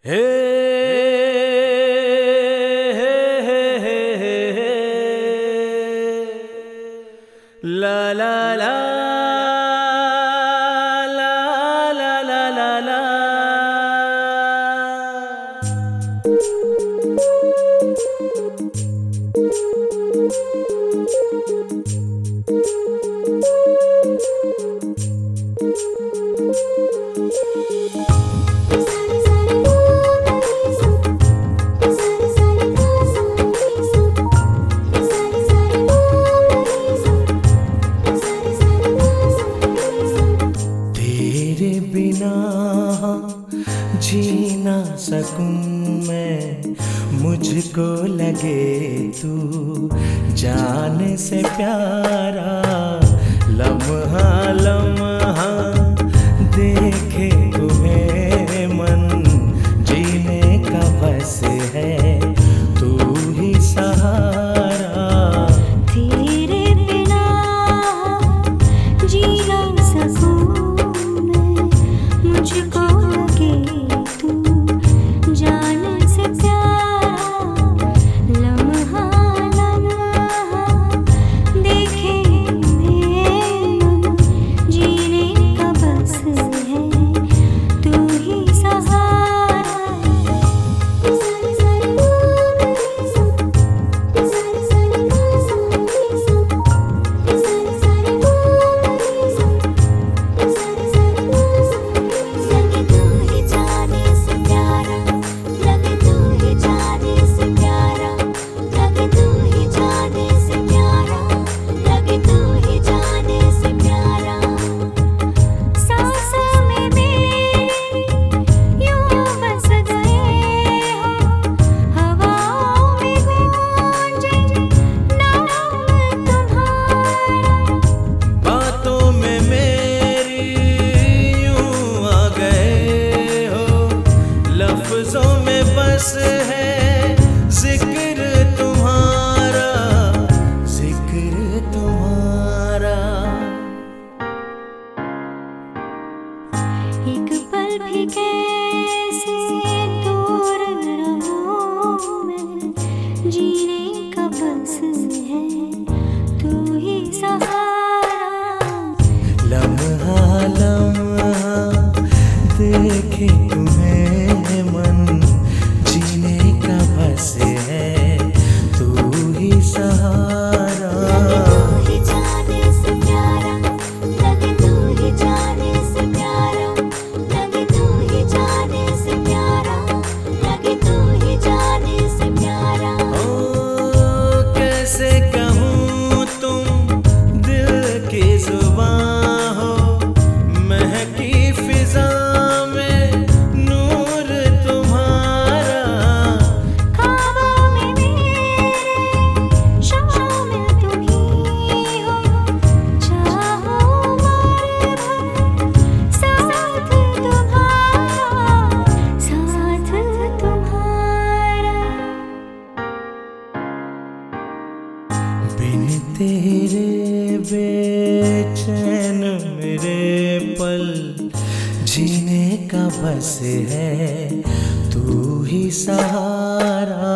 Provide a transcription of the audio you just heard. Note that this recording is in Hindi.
हे हे हे हे हे हे ला ला ला ला ला ला ला ला। जी ना सकूं मैं, मुझको लगे तू जान से प्यारा। लम्हा लम्हा देखे तुम्हें मन, जीने का बस है तू ही सहारा। तेरे बिना जी ना सकूं मैं, मुझको है जिक्र तुम्हारा, जिक्र तुम्हारा। एक पल भी कैसे दूर रहूं मैं, जीने का बस है तू ही सहारा। लम्हा लम्हा देखे तुम्हें मन, जीने का बस है तू ही सहारा। तू ही जाने से प्यारा, लगे तू ही जाने से प्यारा, लगे तू ही जाने से प्यारा, लगे तू ही जाने से प्यारा। ओ कैसे कहूँ तुम दिल की जुबां हो, महकी फिजा बिन तेरे बेचैन मेरे पल, जीने का बस है तू ही सहारा।